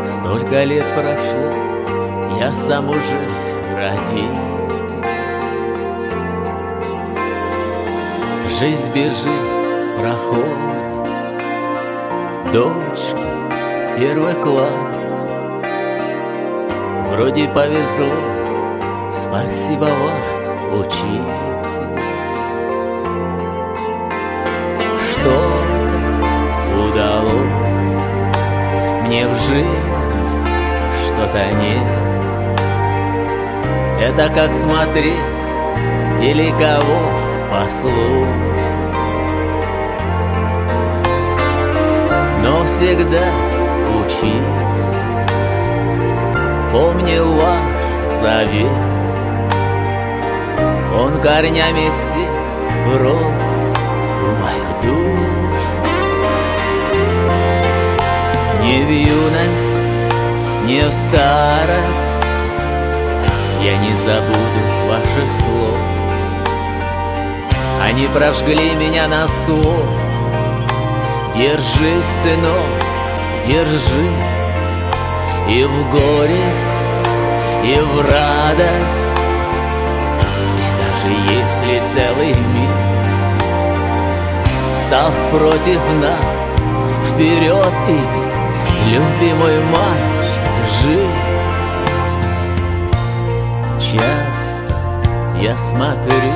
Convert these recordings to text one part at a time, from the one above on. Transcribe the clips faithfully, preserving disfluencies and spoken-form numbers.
Столько лет прошло, я сам уже родитель. Жизнь бежит, проходит, дочке в первый класс. Вроде повезло, спасибо вам, учитель. Что-то удалось мне в жизни, что-то нет. Это как смотреть или кого послушать. Но всегда учитель помнил ваш завет. Он корнями всех врос в мою душу. Не в юность, не в старость я не забуду ваших слов. Они прожгли меня насквозь. Держись, сынок, держись. И в горесть, и в радость. И даже если целый мир встал против нас, вперед иди, любимый мальчик, жизнь. Часто я смотрю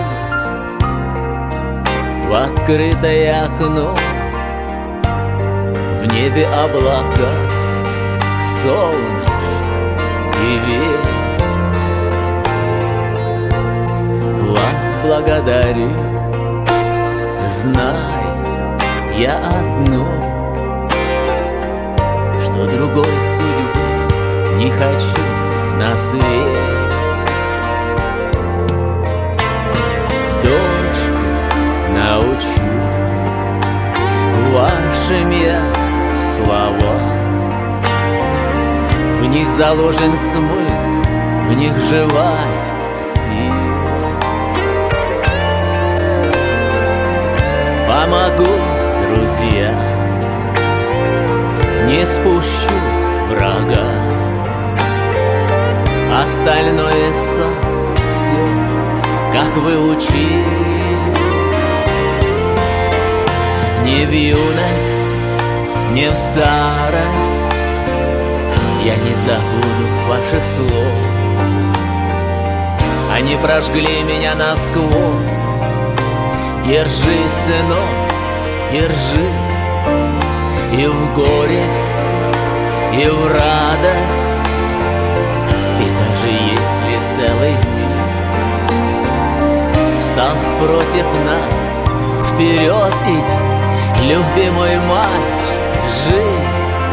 в открытое окно. В небе облака, солнышко и ветер. Вас благодарю, знаю я одно, что другой судьбы не хочу на свете. Дочку научу вашим я слова. В них заложен смысл, в них живая сила. Помогу, друзья, не спущу врага. Остальное сам все, как вы учили. Не в юность, не в старость я не забуду ваших слов. Они прожгли меня насквозь. Держись, сынок, держись. И в горесть, и в радость. И даже если целый мир встал против нас, вперед иди, любимый мальчик, жизнь.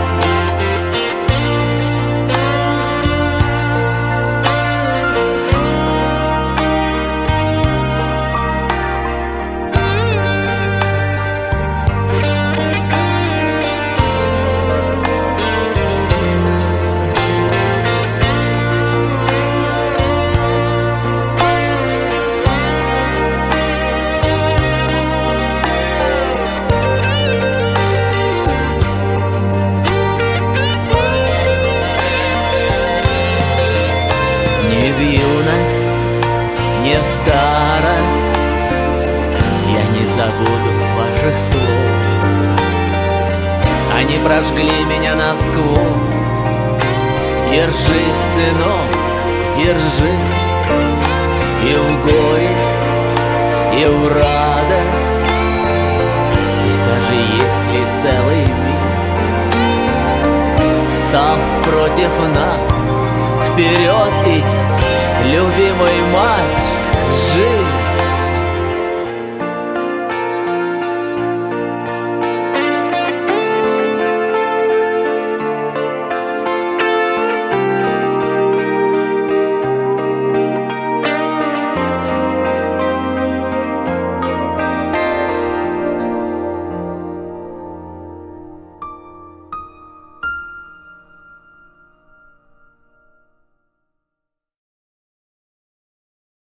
Не в юность, не в старость я не забуду ваших слов. Они прожгли меня насквозь. Держись, сынок, держись. И в горесть, и в радость. И даже если целый мир встал против нас, вперед иди, любимый мальчик, жизнь.